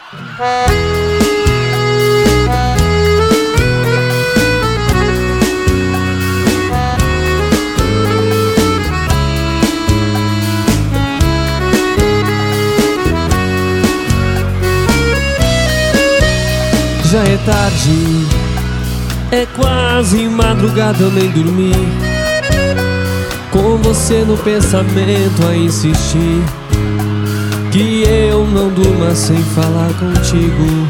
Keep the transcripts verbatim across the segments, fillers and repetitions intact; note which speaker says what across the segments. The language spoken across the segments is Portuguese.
Speaker 1: Já é tarde, é quase madrugada, eu nem dormi, com você no pensamento a insistir, que eu não durma sem falar contigo.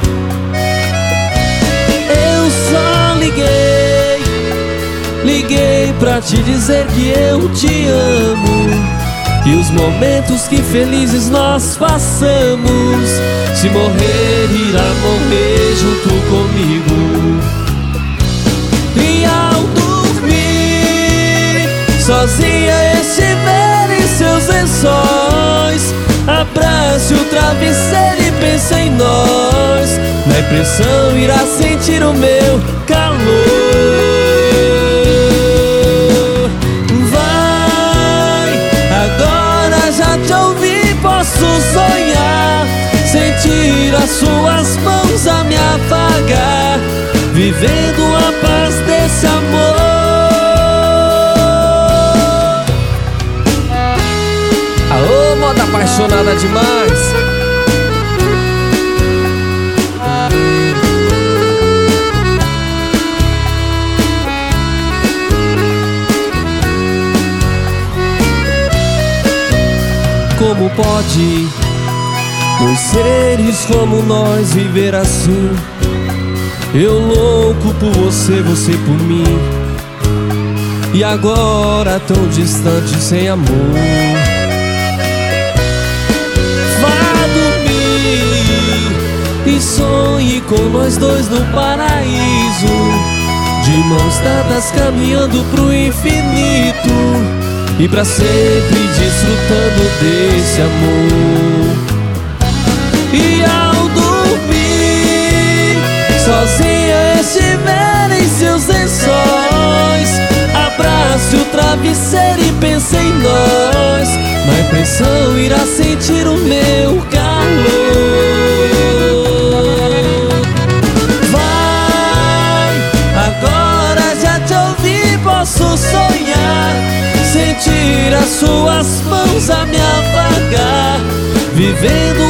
Speaker 1: Eu só liguei, liguei pra te dizer que eu te amo, e os momentos que felizes nós passamos, se morrer, irá morrer junto comigo. E ao dormir, sozinha estiver em seus lençóis, abrace o travesseiro e pense em nós. Na impressão irá sentir o meu calor. Te ouvir, posso sonhar, sentir as suas mãos a me afagar, vivendo a paz desse amor. Aô, moda apaixonada demais. Como pode dois seres como nós viver assim? Eu louco por você, você por mim, e agora tão distante, sem amor. Vá dormir e sonhe com nós dois no paraíso, de mãos dadas caminhando pro infinito, e pra sempre desfrutando desse amor. E ao dormir, sozinha estiver em seus lençóis, abrace o travesseiro e pense em nós. Na impressão irá sentir o meu calor. Vai, agora já te ouvi, posso sonhar, sentir as suas mãos a me afagar, vivendo